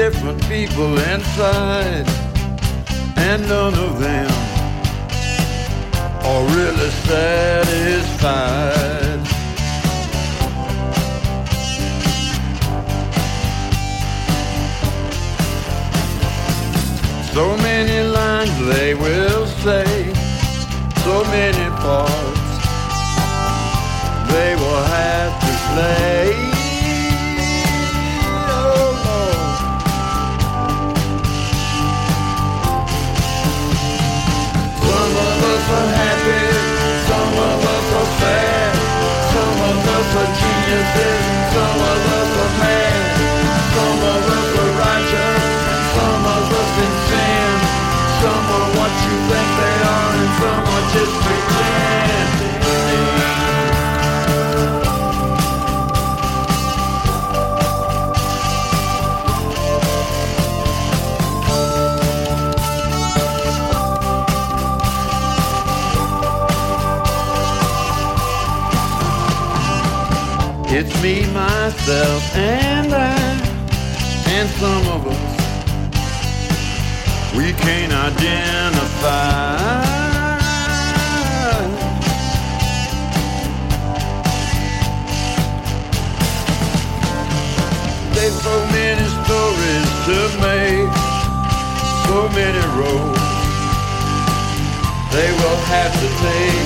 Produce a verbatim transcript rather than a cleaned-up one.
different people inside, and none of them are really satisfied. So many lines they will say, so many parts they will have to play. Oh Lord. Some of us are happy, some of us are sad, some of us are geniuses, some of us are mad, some of us are righteous, some of us in sin. Some are what you think they are, and some are just pretending. It's me, myself, and I, and some of us we can't identify. There's so many stories to make, so many roads they will have to take.